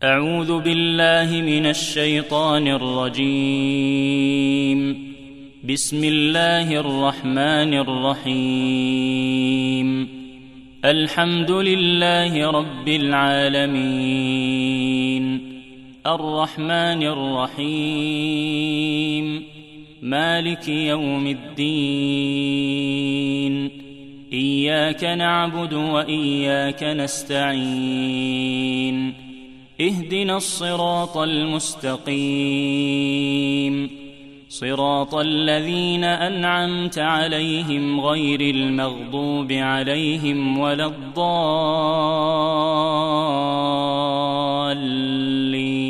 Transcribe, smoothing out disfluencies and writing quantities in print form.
أعوذ بالله من الشيطان الرجيم. بسم الله الرحمن الرحيم. الحمد لله رب العالمين، الرحمن الرحيم، مالك يوم الدين، إياك نعبد وإياك نستعين، اهدنا الصراط المستقيم، صراط الذين أنعمت عليهم غير المغضوب عليهم ولا الضالين.